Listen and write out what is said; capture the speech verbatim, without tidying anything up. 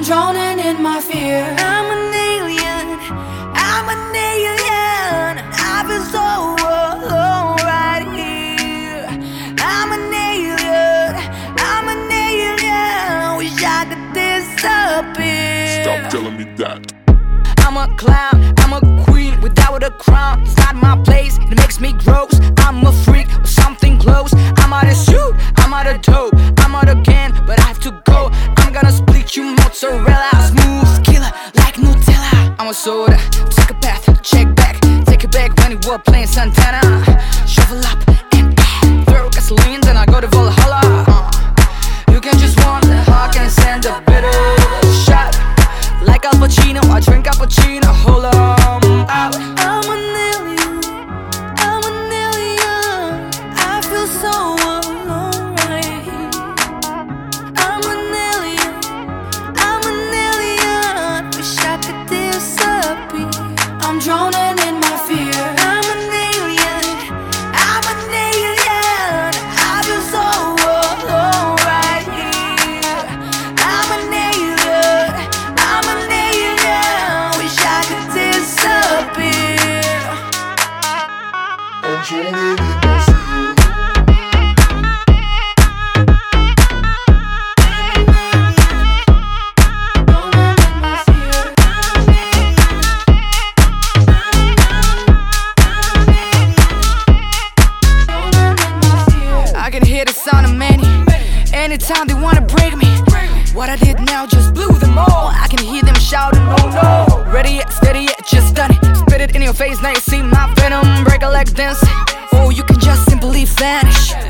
drowning in my fear. I'm an alien, I'm an alien. I feel so alone right here. I'm an alien, I'm an alien. Wish I could disappear. Stop telling me that. I'm a clown, I'm a queen without a crown. It's not my place, it makes me gross. I'm a freak with something close. I'm out of shoot, I'm out of dope. I'm out again, but I have to go. I'm gonna split you mozzarella. Smooth killer like Nutella. I'm a soda, psychopath, check back. Take it back when you were playing Santana. Shovel up and add, throw gasoline, then I go to Valhalla. uh, You can just want the heart, can send a bitter shot. Like Al Pacino, I drink cappuccino. Hold on, out. I'm an alien, I'm an alien. I feel so alone right here. I'm an alien, I'm an alien. Wish I could disappear. I'm drowning in my fear. I'm an alien, I'm an alien. I feel so alone right here. I'm an alien, I'm an alien. Wish I could disappear. I'm drowning in my fear. I can hear the sound of many anytime they wanna break me. What I did now just blew them all. I can hear them shouting, oh no. Ready yet, steady yet, just done it. Spit it in your face, now you see my venom. Break a leg dance, or you can just simply vanish.